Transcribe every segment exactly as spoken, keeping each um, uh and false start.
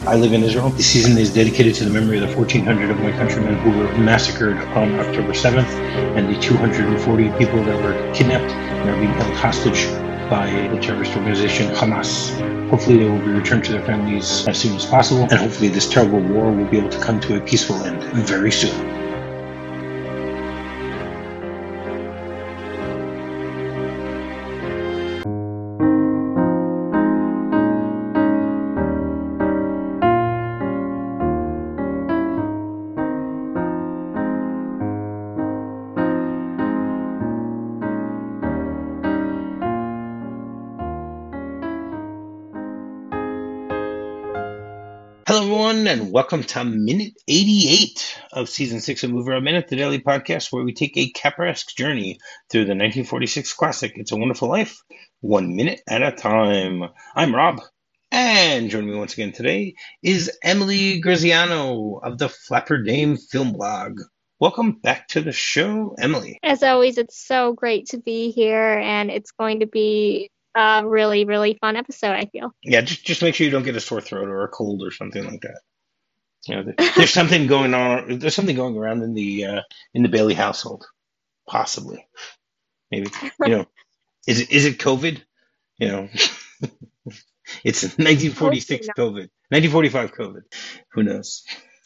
I live in Israel. The season is dedicated to the memory of the fourteen hundred of my countrymen who were massacred on October seventh and the two hundred forty people that were kidnapped and are being held hostage by the terrorist organization Hamas. Hopefully they will be returned to their families as soon as possible, and hopefully this terrible war will be able to come to a peaceful end very soon. Hello, everyone, and welcome to minute eighty-eight of season six of Mover a Minute, the daily podcast where we take a Capra-esque journey through the nineteen forty-six classic It's a Wonderful Life, one minute at a time. I'm Rob, and joining me once again today is Emily Graziano of the Flapper Dame Film Blog. Welcome back to the show, Emily. As always, it's so great to be here, and it's going to be a really, really fun episode, I feel. Yeah, just just make sure you don't get a sore throat or a cold or something like that. You know, there's something going on. There's something going around in the uh, in the Bailey household, possibly, maybe. You know, is it is it COVID? You know, it's nineteen forty-six COVID, nineteen forty-five COVID. Who knows?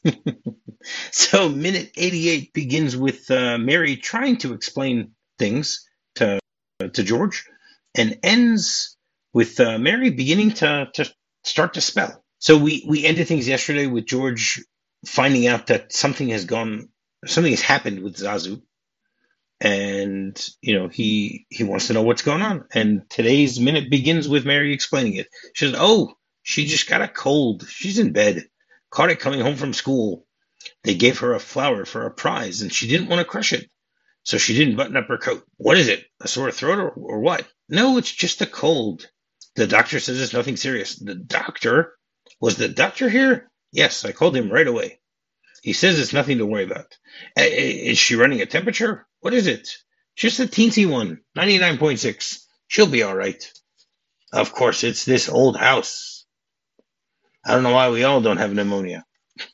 So, minute eighty-eight begins with uh, Mary trying to explain things to to George, and ends with uh, Mary beginning to to start to spell. So we, we ended things yesterday with George finding out that something has gone, something has happened with Zazu, and you know he he wants to know what's going on. And today's minute begins with Mary explaining it. She says, "Oh, she just got a cold. She's in bed. Caught it coming home from school. They gave her a flower for a prize, and she didn't want to crush it, so she didn't button up her coat. What is it? A sore throat or, or what? No, it's just a cold. The doctor says it's nothing serious. The doctor." Was the doctor here? Yes, I called him right away. He says it's nothing to worry about. Is she running a temperature? What is it? Just a teensy one, ninety-nine point six. She'll be all right. Of course, it's this old house. I don't know why we all don't have pneumonia.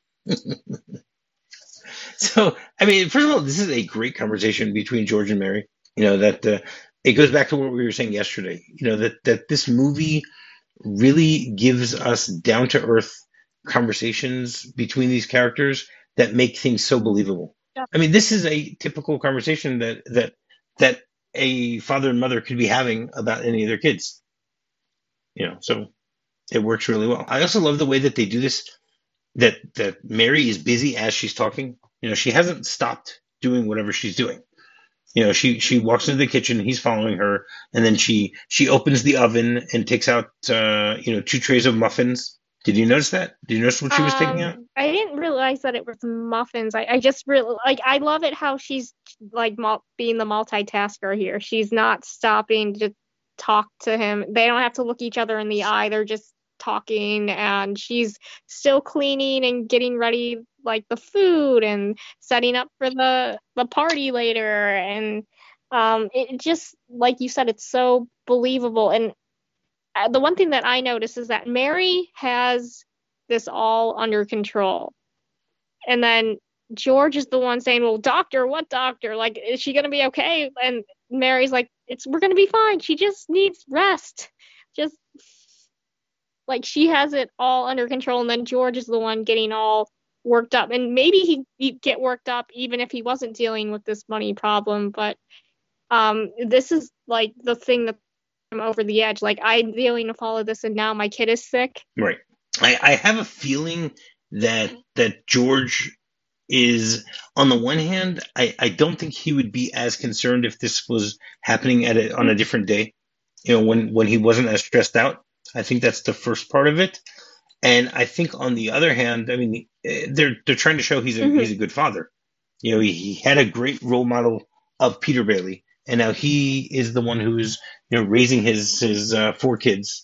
So, I mean, first of all, this is a great conversation between George and Mary. You know, that uh, it goes back to what we were saying yesterday. You know, that, that this movie really gives us down-to-earth conversations between these characters that make things so believable. Yeah. I mean, this is a typical conversation that that that a father and mother could be having about any of their kids. You know, so it works really well. I also love the way that they do this, that that Mary is busy as she's talking. You know, she hasn't stopped doing whatever she's doing. You know, she, she walks into the kitchen, he's following her, and then she, she opens the oven and takes out, uh, you know, two trays of muffins. Did you notice that? Did you notice what she was taking out? Um, I didn't realize that it was muffins. I, I just really, like, I love it how she's, like, mul- being the multitasker here. She's not stopping to talk to him. They don't have to look each other in the eye. They're just talking, and she's still cleaning and getting ready, like, the food and setting up for the the party later. And um it just, like you said, it's so believable. And uh, the one thing that I notice is that Mary has this all under control, and then George is the one saying, well, doctor, what doctor, like, is she gonna be okay? And Mary's like, it's we're gonna be fine, she just needs rest. Just like, she has it all under control, and then George is the one getting all worked up. And maybe he, he'd get worked up even if he wasn't dealing with this money problem. But um, this is, like, the thing that I'm over the edge. Like, I'm dealing with all of this, and now my kid is sick. Right. I, I have a feeling that that George is, on the one hand, I, I don't think he would be as concerned if this was happening at a, on a different day, you know, when, when he wasn't as stressed out. I think that's the first part of it. And I think on the other hand, I mean, they're they're trying to show he's a Mhm. he's a good father. You know, he, he had a great role model of Peter Bailey, and now he is the one who's, you know, raising his his uh, four kids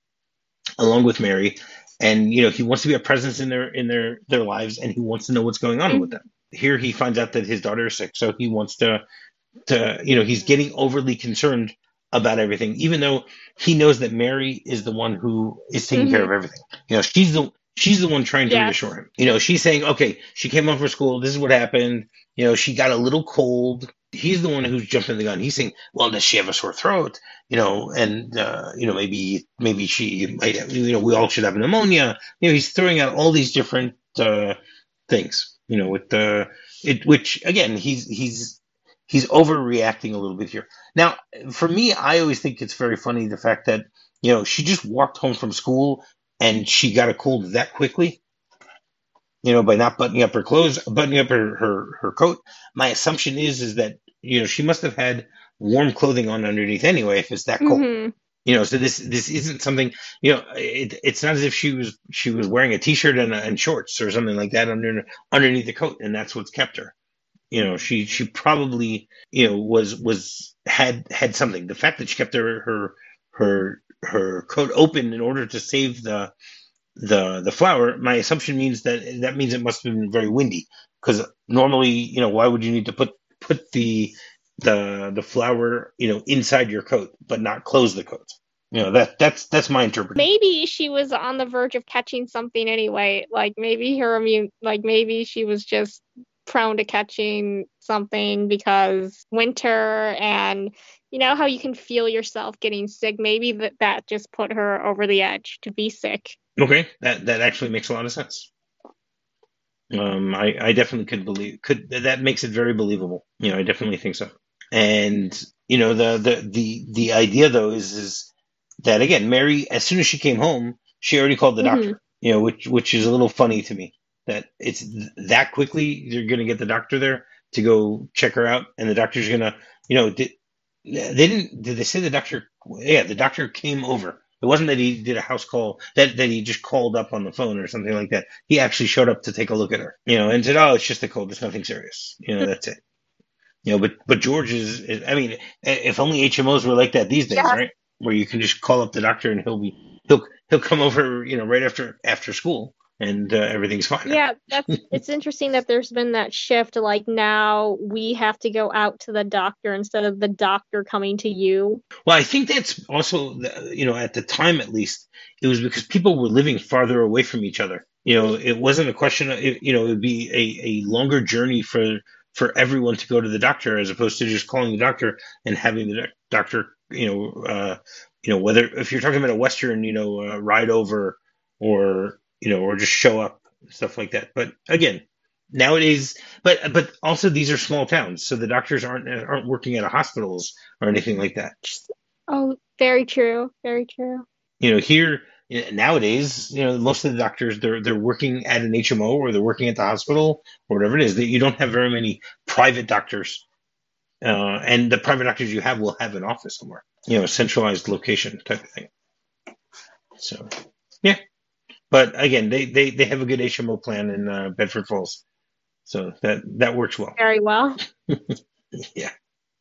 along with Mary, and you know he wants to be a presence in their in their their lives, and he wants to know what's going on Mhm. with them. Here he finds out that his daughter is sick, so he wants to to you know he's getting overly concerned about everything, even though he knows that Mary is the one who is taking care Mhm. of everything. You know, she's the She's the one trying to reassure Yes. him. You know, she's saying, okay, she came home from school. This is what happened. You know, she got a little cold. He's the one who's jumping the gun. He's saying, well, does she have a sore throat? You know, and, uh, you know, maybe, maybe she might have, you know, we all should have pneumonia. You know, he's throwing out all these different, uh, things, you know, with the, it, which again, he's, he's, he's overreacting a little bit here. Now, for me, I always think it's very funny the fact that, you know, she just walked home from school and she got a cold that quickly, you know, by not buttoning up her clothes, buttoning up her, her, her coat. My assumption is is that, you know, she must have had warm clothing on underneath anyway if it's that cold. Mm-hmm. You know, so this this isn't something, you know, it, it's not as if she was she was wearing a t-shirt and, and shorts or something like that under underneath the coat, and that's what's kept her. You know, she she probably, you know, was was had had something. The fact that she kept her her her her coat open in order to save the the the flour, my assumption means that that means it must have been very windy. Because normally, you know, why would you need to put put the the the flour, you know, inside your coat, but not close the coat? You know, that that's that's my interpretation. Maybe she was on the verge of catching something anyway. Like maybe her immune, like maybe she was just prone to catching something because winter, and you know how you can feel yourself getting sick. Maybe that that just put her over the edge to be sick. Okay, that that actually makes a lot of sense. Um, I, I definitely could believe could that makes it very believable. You know, I definitely think so. And you know, the the the the idea though is is that again, Mary, as soon as she came home, she already called the Mm-hmm. doctor. You know, which which is a little funny to me that it's th- that quickly you're going to get the doctor there to go check her out, and the doctor's going to, you know, did, they didn't did they say the doctor? Yeah, the doctor came over. It wasn't that he did a house call, that, that he just called up on the phone or something like that. He actually showed up to take a look at her, you know, and said, "Oh, it's just a cold. It's nothing serious. You know, that's it." You know, but but George is, is I mean, if only H M Os were like that these days, Yeah. right? Where you can just call up the doctor and he'll be he'll he'll come over, you know, right after after school, and uh, everything's fine. Yeah, that's it's interesting that there's been that shift. Like now we have to go out to the doctor instead of the doctor coming to you. Well, I think that's also, the- you know, at the time at least, it was because people were living farther away from each other. You know, it wasn't a question of, it, you know, it would be a, a longer journey for for everyone to go to the doctor as opposed to just calling the doctor and having the doc- doctor, you know, uh, you know, whether if you're talking about a Western, you know, uh, ride over or, you know, or just show up, stuff like that. But again, nowadays, but but also these are small towns, so the doctors aren't aren't working at a hospitals or anything like that. Oh, very true. Very true. You know, here, you know, nowadays, you know, most of the doctors they're they're working at an H M O or they're working at the hospital or whatever it is. That you don't have very many private doctors, uh, and the private doctors you have will have an office somewhere, you know, a centralized location type of thing. So, yeah, but again, they they they have a good H M O plan in uh, Bedford Falls, so that that works well. Very well. Yeah,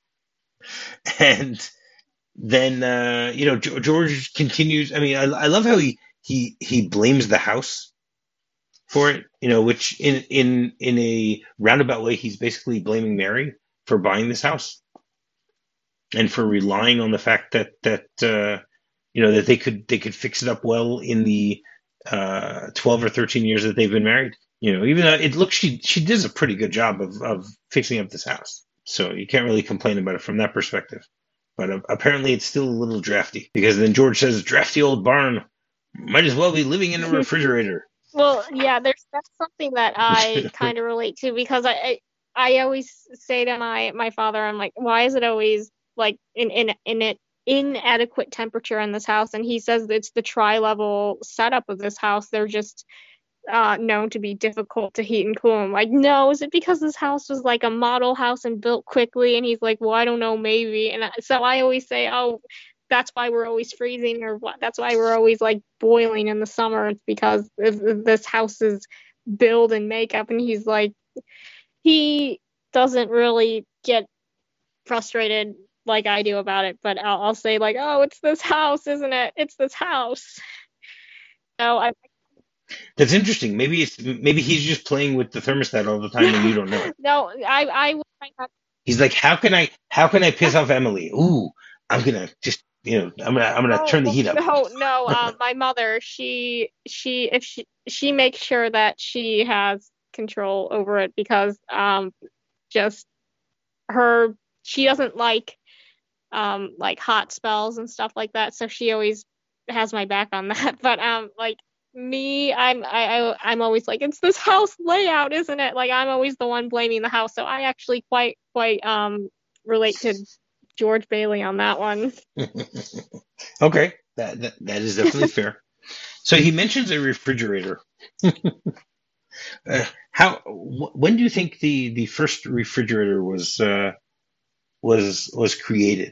and then uh, you know George continues. I mean, I, I love how he he he blames the house for it. You know, which in in in a roundabout way, he's basically blaming Mary for buying this house and for relying on the fact that that uh, you know that they could they could fix it up well in the uh, twelve or thirteen years that they've been married. You know, even though it looks she she does a pretty good job of of fixing up this house, so you can't really complain about it from that perspective. But uh, apparently it's still a little drafty because then George says, "Drafty old barn, might as well be living in a refrigerator." Well, yeah, there's that's something that I kind of relate to because I, I I always say to my my father, I'm like, why is it always like in in in it inadequate temperature in this house? And he says it's the tri-level setup of this house. They're just uh, known to be difficult to heat and cool. I'm like, no, is it because this house was like a model house and built quickly? And he's like, well, I don't know, maybe. And I, so I always say, oh, that's why we're always freezing, or what? That's why we're always like boiling in the summer. It's because this house is build and makeup. And he's like, he doesn't really get frustrated like I do about it, but I'll, I'll say like, oh, it's this house, isn't it? It's this house. So I. That's interesting. Maybe it's maybe he's just playing with the thermostat all the time and you don't know it. No, I I would find that. He's like, how can I how can I piss off Emily? Ooh, I'm gonna just you know, I'm gonna I'm gonna Oh turn the heat up. no, no. Um, my mother, she she if she she makes sure that she has control over it because um just her she doesn't like um like hot spells and stuff like that, so she always has my back on that. But um like me, I'm I, I I'm always like it's this house layout, isn't it? Like I'm always the one blaming the house, so I actually quite quite um relate to George Bailey on that one. Okay, that, that that is definitely fair. So he mentions a refrigerator. Uh, how? Wh- when do you think the the first refrigerator was uh, was was created?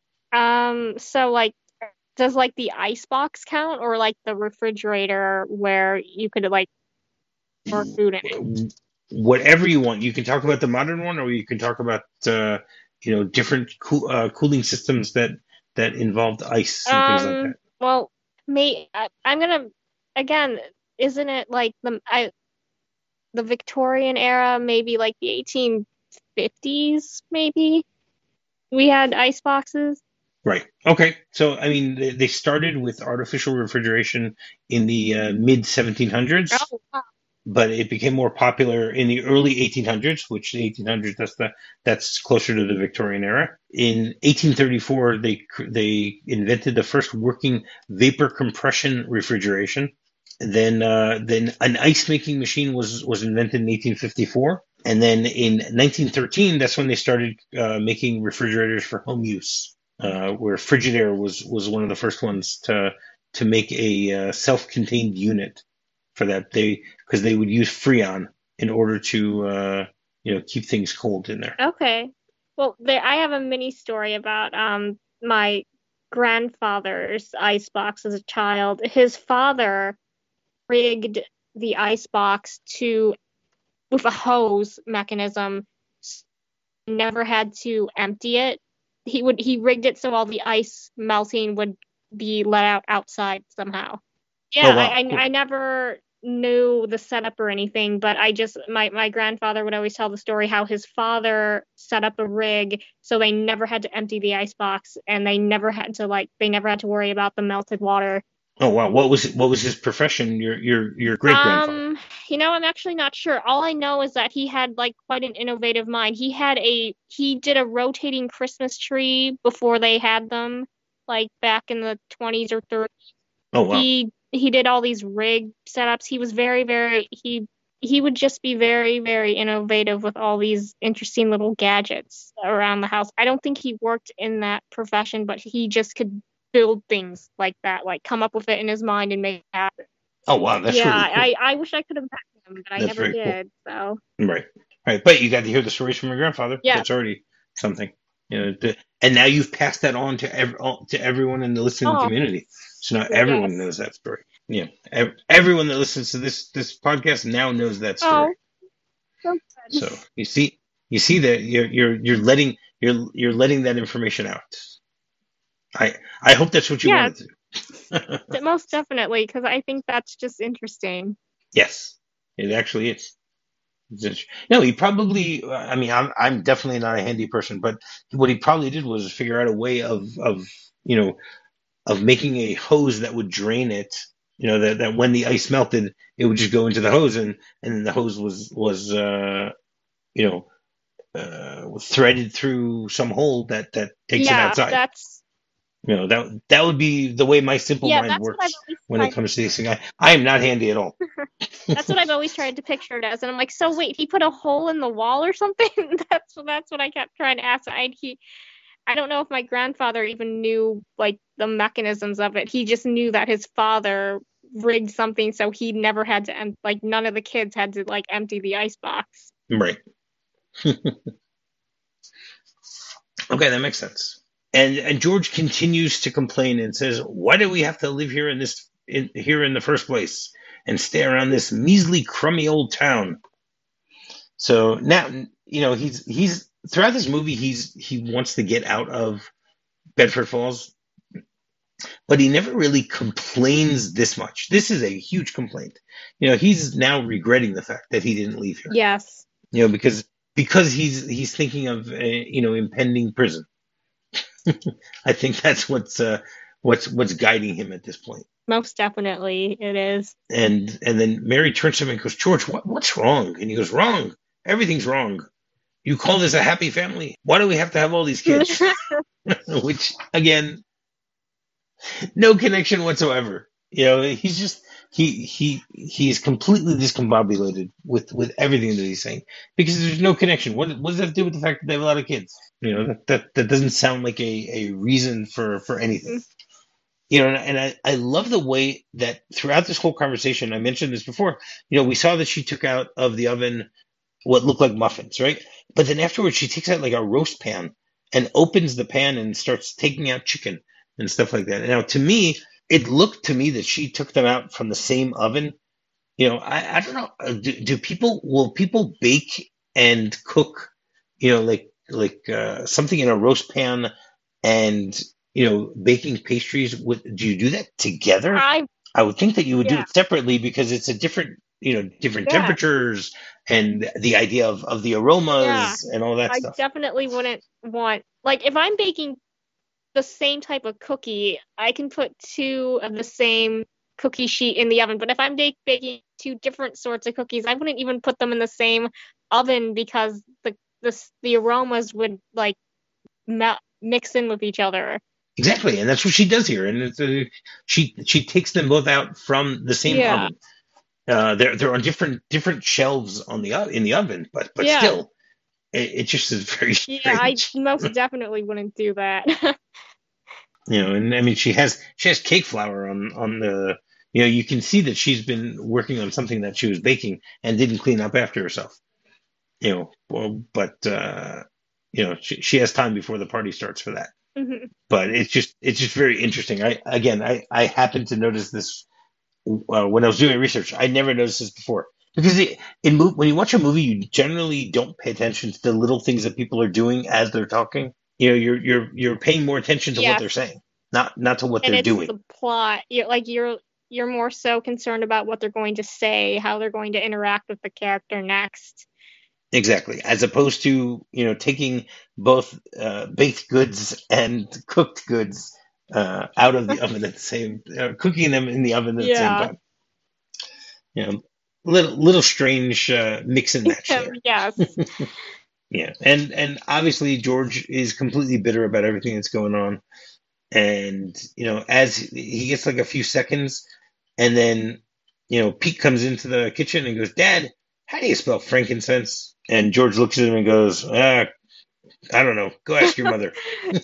Um, so like, does like the ice box count or like the refrigerator where you could like store food in it? Whatever you want. You can talk about the modern one, or you can talk about uh, you know different cool, uh, cooling systems that that involved ice and things like that. Um, well, may I, I'm gonna again, isn't it like the I the Victorian era, maybe like the eighteen fifties, maybe we had ice boxes. Right. Okay. So I mean, they, they started with artificial refrigeration in the uh, mid seventeen hundreds, Oh, wow. but it became more popular in the early eighteen hundreds, which the eighteen hundreds that's the that's closer to the Victorian era. In eighteen thirty-four, they they invented the first working vapor compression refrigeration. Then uh, then an ice making machine was was invented in eighteen fifty-four, and then in nineteen thirteen, that's when they started uh, making refrigerators for home use. Uh, where Frigidaire was was one of the first ones to to make a uh, self-contained unit for that. They because they would use Freon in order to uh, you know keep things cold in there. Okay. Well, there I have a mini story about um my grandfather's ice box as a child. His father rigged the ice box to with a hose mechanism. Never had to empty it. He would he rigged it so all the ice melting would be let out outside somehow. Yeah, Oh I wow, I, I cool. never knew the setup or anything, but I just my my grandfather would always tell the story how his father set up a rig so they never had to empty the ice box and they never had to like they never had to worry about the melted water. Oh wow, what was what was his profession? Your your your great grandfather? Um, you know, I'm actually not sure. All I know is that he had like quite an innovative mind. He had a he did a rotating Christmas tree before they had them, like back in the twenties or thirties. Oh wow. He he did all these rig setups. He was very, very he he would just be very, very innovative with all these interesting little gadgets around the house. I don't think he worked in that profession, but he just could build things like that, like come up with it in his mind and make it happen. Oh wow, that's Yeah, really I, cool. I wish I could have met him, but I That's never very cool. did. So Right. Right. But you got to hear the stories from your grandfather. yeah. That's already something. You know, the, and now you've passed that on to ev- all- to everyone in the listening Oh, community. So now everyone yes. knows that story. Yeah. Ev- everyone that listens to this this podcast now knows that story. Oh, so good. So you see you see that you're you're you're letting you're you're letting that information out. I I hope that's what you Yeah, wanted to do. d- most definitely, because I think that's just interesting. Yes, it actually is. It's int- No, he probably. I mean, I'm I'm definitely not a handy person, but what he probably did was figure out a way of of you know of making a hose that would drain it. You know that, that when the ice melted, it would just go into the hose, and and then the hose was was uh, you know uh, threaded through some hole that that takes it Yeah, outside. that's You know that that would be the way my simple yeah, mind that's what I've works always when it tried. comes to these things. I, I am not handy at all. That's what I've always tried to picture it as, and I'm like, so wait, he put a hole in the wall or something? that's that's what I kept trying to ask. I he I don't know if my grandfather even knew like the mechanisms of it. He just knew that his father rigged something so he never had to em- like none of the kids had to like empty the ice box. Right. Okay, that makes sense. And and George continues to complain and says, "Why do we have to live here in this in, here in the first place and stay around this measly, crummy old town?" So now, you know, he's he's throughout this movie, he's he wants to get out of Bedford Falls, but he never really complains this much. This is a huge complaint. You know, he's now regretting the fact that he didn't leave here. Yes. You know, because because he's he's thinking of uh, you know impending prison. I think that's what's uh, what's what's guiding him at this point. Most definitely, it is. And and then Mary turns to him and goes, George, what, what's wrong? And he goes, wrong. Everything's wrong. You call this a happy family? Why do we have to have all these kids? Which, again, no connection whatsoever. You know, he's just he he he's completely discombobulated with with everything that he's saying because there's no connection. What what does that have to do with the fact that they have a lot of kids? You know, that that, that doesn't sound like a, a reason for for anything. You know, and I, I love the way that throughout this whole conversation, I mentioned this before, you know, we saw that she took out of the oven what looked like muffins, right? But then afterwards, she takes out like a roast pan and opens the pan and starts taking out chicken and stuff like that. Now, to me, it looked to me that she took them out from the same oven. You know, I, I don't know. uh, Do, do people, will people bake and cook, you know, like, like uh, something in a roast pan and, you know, baking pastries with, do you do that together? I I would think that you would do yeah it separately because it's a different, you know, different yeah temperatures and the idea of, of the yeah. aromas and all that I stuff. definitely wouldn't want, like, if I'm baking the same type of cookie, I can put two of the same cookie sheet in the oven. But if I'm bake- baking two different sorts of cookies, I wouldn't even put them in the same oven because the the, the aromas would like mel- mix in with each other. Exactly, and that's what she does here. And it's a, she she takes them both out from the same Yeah, oven. Uh, they're they're on different different shelves on the o- in the oven, but but yeah, still, it, it just is very yeah. I strange. most definitely wouldn't do that. You know, and I mean, she has she has cake flour on on the. You know, you can see that she's been working on something that she was baking and didn't clean up after herself. You know, well, but uh, you know, she she has time before the party starts for that. Mhm. But it's just it's just very interesting. I again, I I happened to notice this uh, when I was doing research. I never noticed this before because it, in mo- when you watch a movie, you generally don't pay attention to the little things that people are doing as they're talking. You know, you're you're you're paying more attention to what they're Yes, saying, not not to what and they're it's doing. the plot. You're like you're you're more so concerned about what they're going to say, how they're going to interact with the character next. Exactly, as opposed to you know taking both uh, baked goods and cooked goods uh, out of the oven at the same, uh, cooking them in the oven at the same Yeah. time. You know, little little strange uh, mix and match there. Yes. Yeah, and and obviously George is completely bitter about everything that's going on, and you know as he gets like a few seconds, and then you know Pete comes into the kitchen and goes, "Dad, how do you spell frankincense?" And George looks at him and goes, ah, "I don't know. Go ask your mother."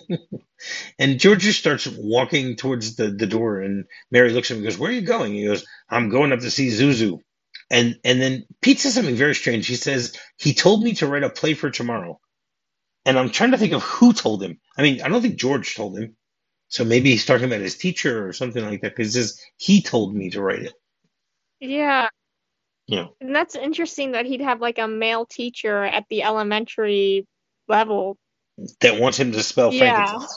And George just starts walking towards the, the door, and Mary looks at him and goes, "Where are you going?" He goes, "I'm going up to see Zuzu." And and then Pete says something very strange. He says, "He told me to write a play for tomorrow." And I'm trying to think of who told him. I mean, I don't think George told him. So maybe he's talking about his teacher or something like that. Because it says, "He told me to write it." Yeah. You know, And that's interesting that he'd have like a male teacher at the elementary level. that wants him to spell Yeah. frankincense.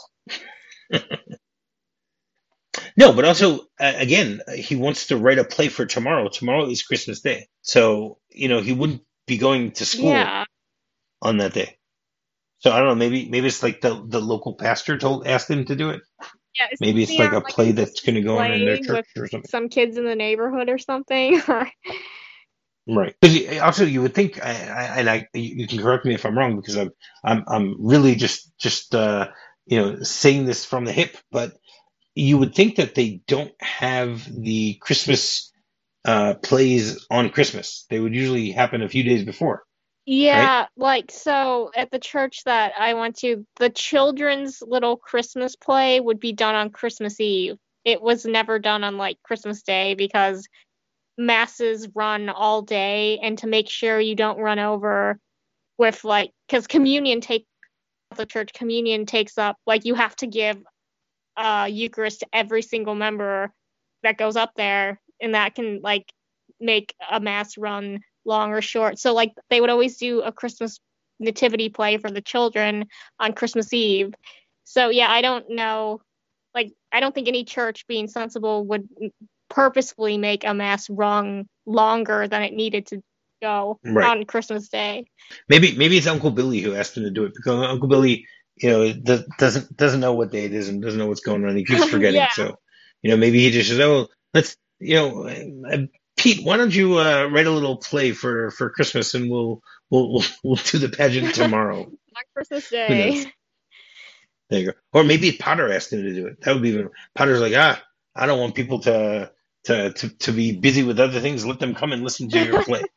No, but also, uh, again, he wants to write a play for tomorrow. Tomorrow is Christmas Day. So, you know, he wouldn't be going to school Yeah. on that day. So I don't know, maybe maybe it's like the, the local pastor told asked him to do it. Yeah. Is Maybe it's he like on a like a play that's Christmas going to go on in their play church with or something. some kids in the neighborhood or something? Right. Because also you would think, I, I, and I, you can correct me if I'm wrong, because I'm, I'm, I'm really just, just, uh, you know, saying this from the hip, but you would think that they don't have the Christmas uh, plays on Christmas. They would usually happen a few days before, right? Yeah, like so at the church that I went to, the children's little Christmas play would be done on Christmas Eve. It was never done on like Christmas Day because masses run all day, and to make sure you don't run over with like because communion take the church communion takes up like you have to give uh Eucharist to every single member that goes up there, and that can like make a mass run long or short. So like they would always do a Christmas nativity play for the children on Christmas Eve. So yeah, I don't know, like I don't think any church being sensible would purposefully make a mass run longer than it needed to go Right. on Christmas Day. Maybe maybe it's Uncle Billy who asked him to do it, because Uncle Billy you know, it does, doesn't doesn't know what day it is and doesn't know what's going on. He keeps forgetting. Yeah. So, you know, maybe he just says, "Oh, let's, you know, uh, Pete, why don't you uh, write a little play for for Christmas and we'll we'll we'll, we'll do the pageant tomorrow." On Christmas Who knows? Day. There you go. Or maybe Potter asked him to do it. That would be even. Potter's like, ah, I don't want people to to to to be busy with other things. Let them come and listen to your play.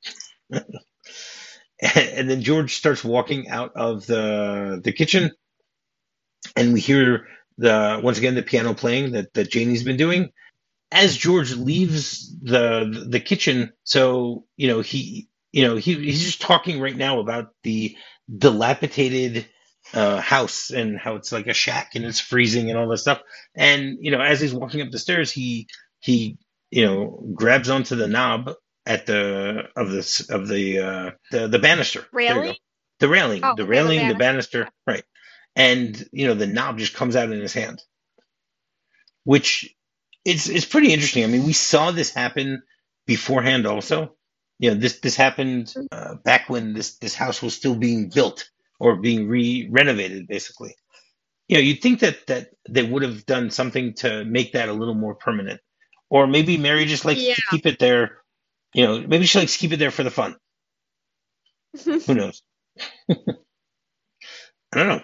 And then George starts walking out of the the kitchen, and we hear the once again the piano playing that that Janie's been doing. As George leaves the the kitchen, so you know he you know he he's just talking right now about the dilapidated uh, house and how it's like a shack and it's freezing and all this stuff. And you know, as he's walking up the stairs, he he you know grabs onto the knob at the of the of the uh, the the banister. There you go. Railing? The railing, Oh, the okay, the railing, the banister. banister, right? And you know, the knob just comes out in his hand, which it's it's pretty interesting. I mean, we saw this happen beforehand, also. You know, this this happened uh, back when this this house was still being built or being re renovated, basically. You know, you'd think that that they would have done something to make that a little more permanent, or maybe Mary just likes Yeah. to keep it there. You know, maybe she likes to keep it there for the fun. Who knows? I don't know.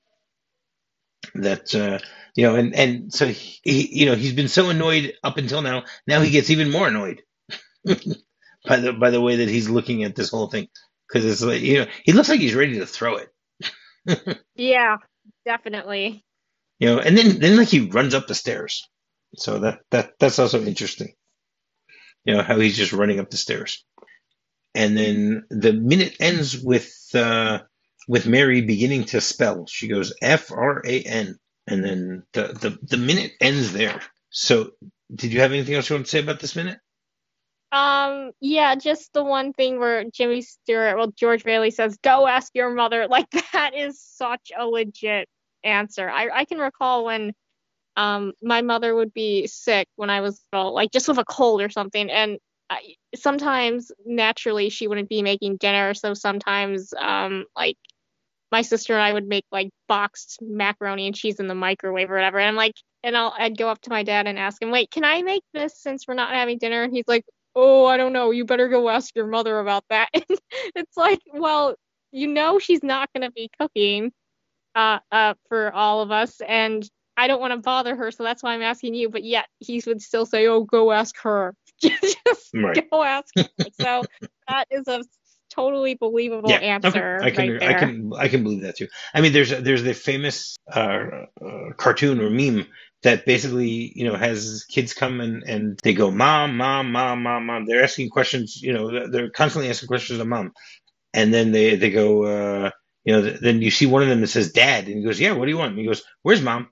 That uh, you know, and and so he, he, you know, he's been so annoyed up until now. Now he gets even more annoyed by the by the way that he's looking at this whole thing, because it's like, you know, he looks like he's ready to throw it. Yeah, definitely. You know, and then then like he runs up the stairs. So that that that's also interesting. You know how he's just running up the stairs, and then the minute ends with uh, with Mary beginning to spell. She goes F R A N, and then the, the the minute ends there. So, did you have anything else you want to say about this minute? Um, yeah, just the one thing where Jimmy Stewart, well, George Bailey says, "Go ask your mother." Like, that is such a legit answer. I I can recall when um my mother would be sick when I was little, like just with a cold or something, and I, sometimes naturally she wouldn't be making dinner, so sometimes um like my sister and I would make like boxed macaroni and cheese in the microwave or whatever. And I'm like, and I'll I'd go up to my dad and ask him, "Wait, can I make this since we're not having dinner?" And he's like, "Oh, I don't know. You better go ask your mother about that." It's like, well, you know, she's not going to be cooking uh uh for all of us, and I don't want to bother her, so that's why I'm asking you. But yet he would still say, "Oh, go ask her." Just Right. go ask her. So that is a totally believable Yeah. answer Okay. I can right I there. can I can believe that too. I mean, there's there's the famous uh, uh, cartoon or meme that basically, you know, has kids come and, and they go, "Mom, mom, mom, mom, mom." They're asking questions. You know, they're they're constantly asking questions of mom, and then they they go, uh, you know, th- then you see one of them that says "Dad," and he goes, "Yeah, what do you want?" And he goes, "Where's mom?"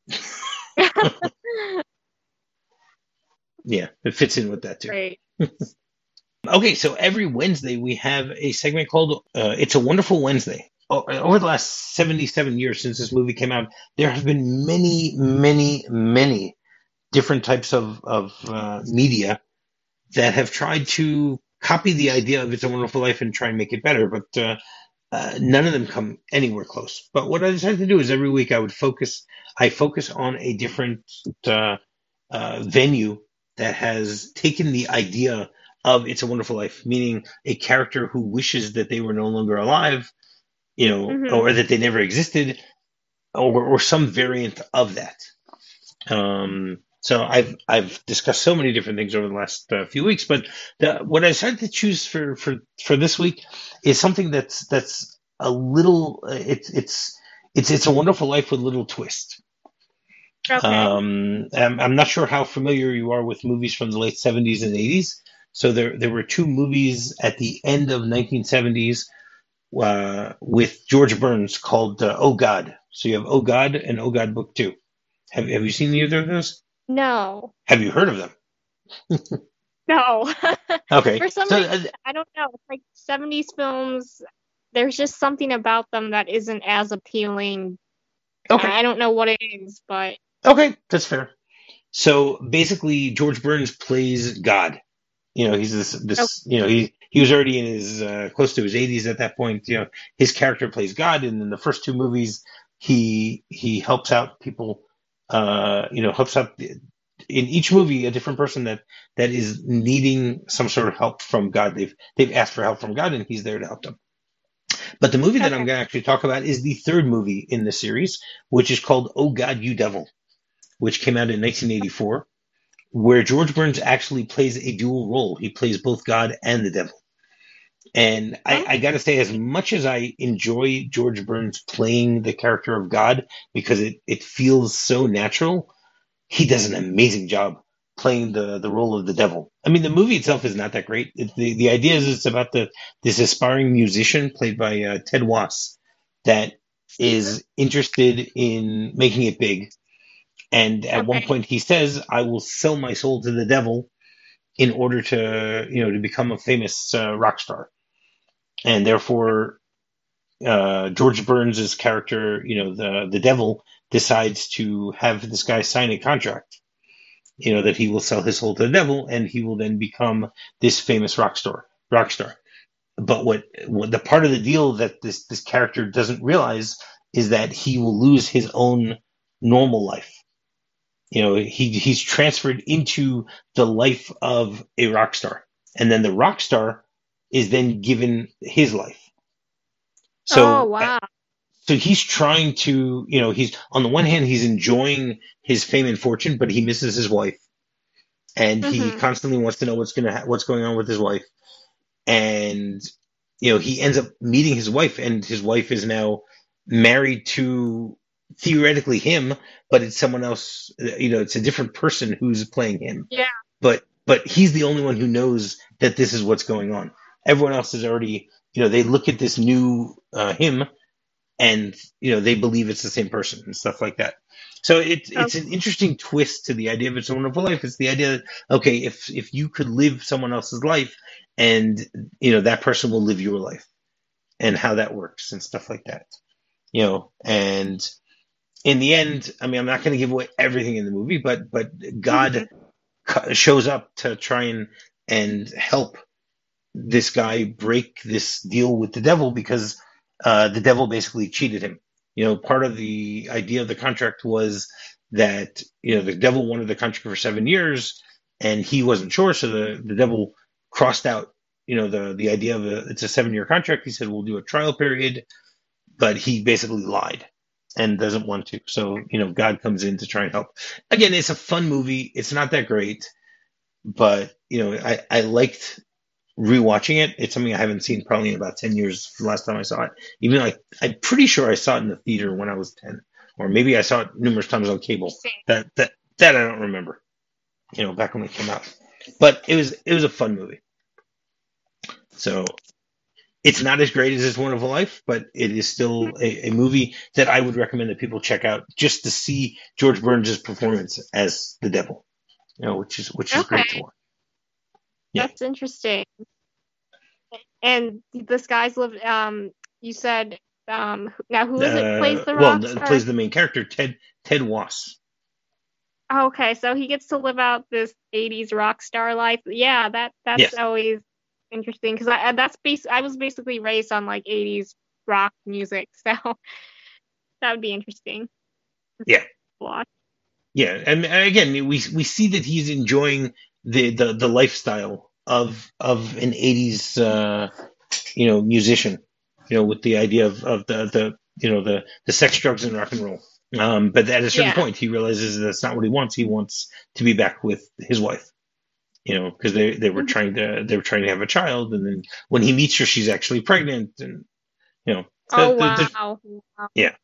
Yeah, it fits in with that too. Great. Okay, so every Wednesday we have a segment called uh, "It's a Wonderful Wednesday." O- Over the last seventy-seven years since this movie came out, there have been many, many, many different types of of uh, media that have tried to copy the idea of "It's a Wonderful Life" and try and make it better, but uh, uh, none of them come anywhere close. But what I decided to do is every week I would focus, I focus on a different uh, uh, venue that has taken the idea of "It's a Wonderful Life," meaning a character who wishes that they were no longer alive, you know, Hmm. or that they never existed, or or some variant of that. Um, so I've I've discussed so many different things over the last uh, few weeks, but the, what I decided to choose for, for, for this week is something that's that's a little uh, it's it's it's it's a Wonderful Life with a little twist. Okay. Um, I'm, I'm not sure how familiar you are with movies from the late seventies and eighties. So there there were two movies at the end of nineteen seventies uh, with George Burns called uh, Oh God. So you have Oh God and Oh God Book Two. Have Have you seen either of those? No. Have you heard of them? No. Okay, For some so reason, uh, I don't know. It's like seventies films, there's just something about them that isn't as appealing. okay, I don't know what it is, but okay, that's fair. So basically, George Burns plays God. You know, he's this oh, this. You know, he he was already in his uh, close to his eighties at that point. You know, his character plays God, and in the first two movies, he he helps out people. Uh, you know, helps out in each movie a different person that that is needing some sort of help from God. They've they've asked for help from God, and he's there to help them. But the movie that I'm Okay. going to actually talk about is the third movie in the series, which is called Oh God, You Devil, which came out in nineteen eighty-four, where George Burns actually plays a dual role. He plays both God and the devil. And I, Oh, I got to say, as much as I enjoy George Burns playing the character of God because it, it feels so natural, he does an amazing job playing the, the role of the devil. I mean, the movie itself is not that great. It, the, the idea is it's about the this aspiring musician played by uh, Ted Wass that is interested in making it big. And at one okay. point, he says, "I will sell my soul to the devil in order to, you know, to become a famous uh, rock star." And therefore, uh, George Burns' character, you know, the the devil, decides to have this guy sign a contract, you know, that he will sell his soul to the devil, and he will then become this famous rock star. Rock star. But what, what the part of the deal that this this character doesn't realize is that he will lose his own normal life. You know, he he's transferred into the life of a rock star, and then the rock star is then given his life. Oh, So uh, wow. so he's trying to, you know, he's on the one hand he's enjoying his fame and fortune, but he misses his wife, and he Mm-hmm. constantly wants to know what's gonna ha- what's going on with his wife, and you know he ends up meeting his wife, and his wife is now married to theoretically him, but it's someone else. You know, it's a different person who's playing him, Yeah. but but he's the only one who knows that this is what's going on. Everyone else is already, you know, they look at this new uh, him and you know they believe it's the same person and stuff like that. So it's Oh, it's an interesting twist to the idea of It's a Wonderful Life. It's the idea that okay, if if you could live someone else's life, and you know that person will live your life, and how that works and stuff like that. You know, and in the end, I mean, I'm not going to give away everything in the movie, but but mm-hmm. God shows up to try and and help this guy break this deal with the devil because uh, the devil basically cheated him. You know, part of the idea of the contract was that you know the devil wanted the contract for seven years, and he wasn't sure, so the the devil crossed out. You know, the the idea of a, it's a seven year contract. He said we'll do a trial period, but he basically lied and doesn't want to. So you know, God comes in to try and help. Again, it's a fun movie. It's not that great, but you know, I I liked rewatching it. It's something I haven't seen probably in about ten years from the last time I saw it. Even like, I'm pretty sure I saw it in the theater when I was ten, or maybe I saw it numerous times on cable. Interesting. That, that, that I don't remember, you know, back when it came out. But it was, it was a fun movie. So it's not as great as It's a Wonderful Life, but it is still a, a movie that I would recommend that people check out just to see George Burns' performance as the devil, you know, which is, which is great to Okay. watch. Yeah. That's interesting. And this guy's lived, um, you said, um, now who is it plays Uh, the well, rock it star? plays the main character, Ted, Ted Wass. Okay, so he gets to live out this eighties rock star life. Yeah, that that's Yes. always interesting because I that's bas- I was basically raised on like eighties rock music, so that would be interesting Yeah. to watch. Yeah. And again, we we see that he's enjoying the the, the lifestyle of of an eighties uh, you know musician, you know, with the idea of, of the the you know the the sex, drugs, and rock and roll. Um, but at a certain Yeah. point, he realizes that's not what he wants. He wants to be back with his wife, you know, because they, they were Mhm. trying to they were trying to have a child, and then when he meets her, she's actually pregnant, and you know, so Oh the, the, wow. Wow. yeah.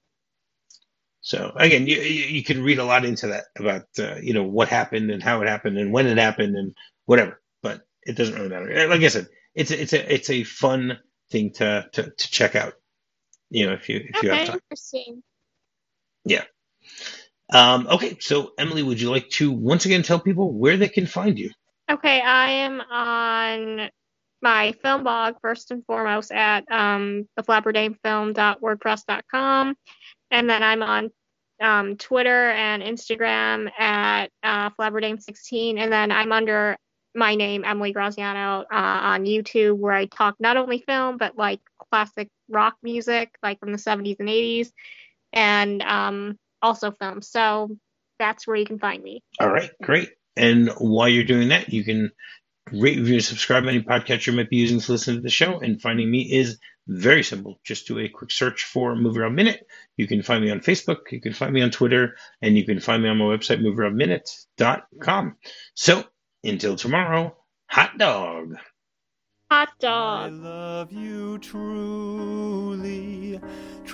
So again, you you you can read a lot into that about uh, you know what happened and how it happened and when it happened and whatever, but it doesn't really matter. Like I said, it's a, it's a it's a fun thing to, to to check out. You know, if you if you have Okay, time. interesting. Yeah. Um, okay. So Emily, would you like to once again tell people where they can find you? Okay, I am on my film blog first and foremost at um the flapperdame film dot wordpress dot com. And then I'm on um, Twitter and Instagram at uh, Flabberdame sixteen. And then I'm under my name, Emily Graziano, uh, on YouTube, where I talk not only film, but like classic rock music, like from the seventies and eighties. and um, also film. So that's where you can find me. All right, great. And while you're doing that, you can rate, review, and subscribe to any podcatcher you might be using to listen to the show. And finding me is very simple. Just do a quick search for Movie Rob Minute. You can find me on Facebook. You can find me on Twitter. And you can find me on my website, movie rob minute dot com. So until tomorrow, hot dog. Hot dog. I love you truly,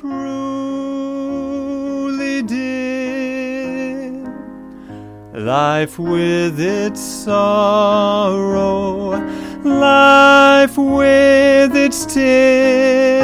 truly dear. Life with its sorrow, life with its tears.